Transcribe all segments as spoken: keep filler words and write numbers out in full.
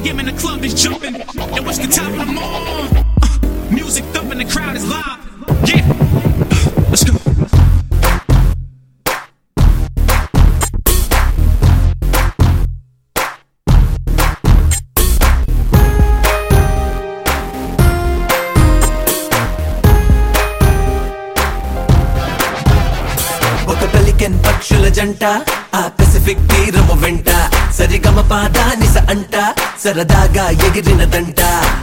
M and the club is jumping. And what's the top of the morning? Uh, music thumping, the crowd is live. Yeah, uh, let's go. పక్షుల జంట ఆ Pacific తీరము వెంట సరిగమ పాదానిస అంట సరదాగా ఎగిరినదంట.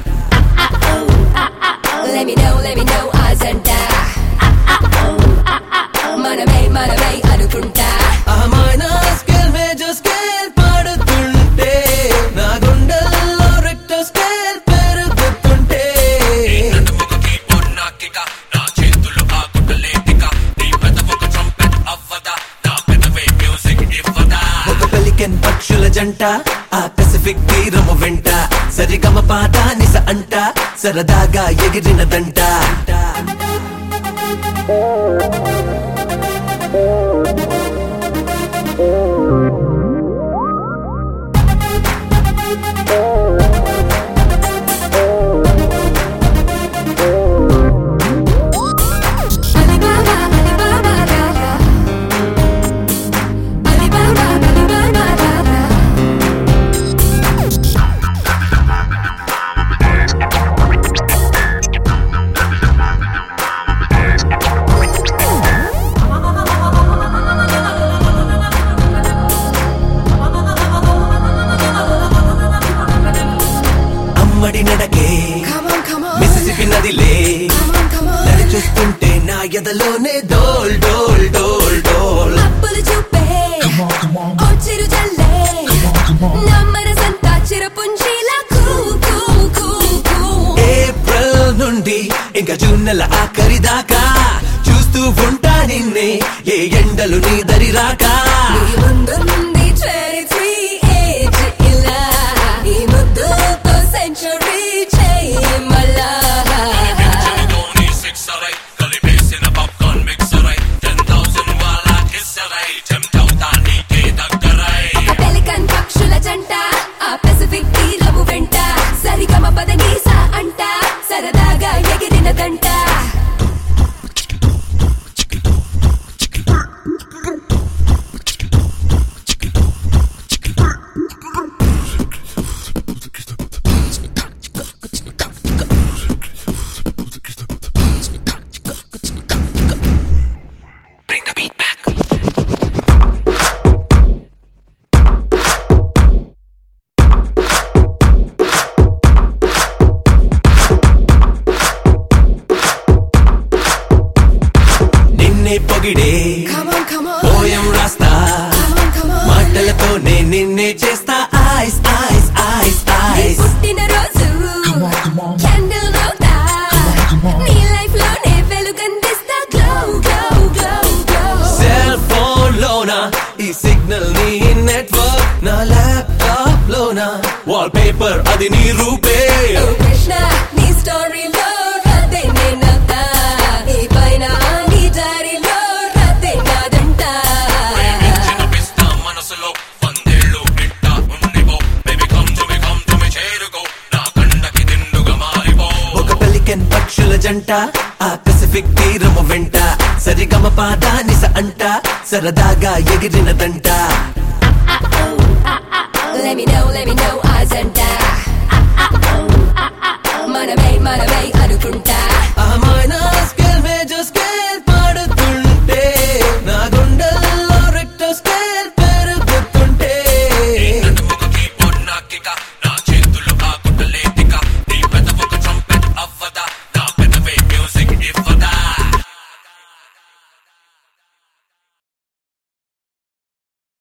Let me know, let me know అజంట మనమే మనమే అనుకుంటా. ఆ మైనర్ స్కేల్ మేజర్ స్కేల్ పాడుతుంటే నా గుండెల్లో రెక్టర్ స్కేల్ పెరుగుతుంటే పక్షుల జంట ఆ పెసిఫిక్ తీరము వెంట సరిగమ పాదానిస అంట సరదాగా ఎగిరినదంట. నడకే మిసిసిపి నదిలే నడిచొస్తుంటే నా ఎదలోనే డోల్ డోల్ డోల్ డోల్ అప్పులు చూపే ఓ చిరు జల్లే నా మనసంతా చిరపుంజీలా కూ కూ కూ కూ. ఏప్రిల్ నుండి ఇంకా జూన్ నెల ఆఖరి దాకా చూస్తూ ఉంటా నిన్నే ఏ ఎండలు నీ దరి రాక. ముందుంది ట్వంటీ ఏజ్ ఇలా ఈ ముద్దుతో సెంచురీ చేయి మళ్ళా. పెలికన్ పక్షుల జంట ఆ పెసిఫిక్ తీరము వెంట సరిగమ పదనీసా అంట సరదాగా ఎగిరినదంట. పొగిడే పోయం రాస్తా మాటలతోనే నిన్నే చేస్తా ఐస్ ఐస్ ఐస్ ఐస్. పుట్టిన రోజు క్యాండిల్ నోతా నీ లైఫ్ లోనే వెలుగందిస్తా glow glow glow glow. Cell phone లోనా ఈ సిగ్నల్ నీ నెట్వర్క్ నా ల్యాప్టాప్ లోనా వాల్ పేపర్ అది నీ రూపే. కృష్ణ నీ స్టోరీలో రదే నేనంతా ఈ పైన నీ దారిలో రదే నాదంట. ఒక పెలికన్ పక్షుల జంట ఆ పెసిఫిక్ తీరము వెంట సరిగమ పాదానిస అంట సరదాగా ఎగిరినదంట. Let me know, let me know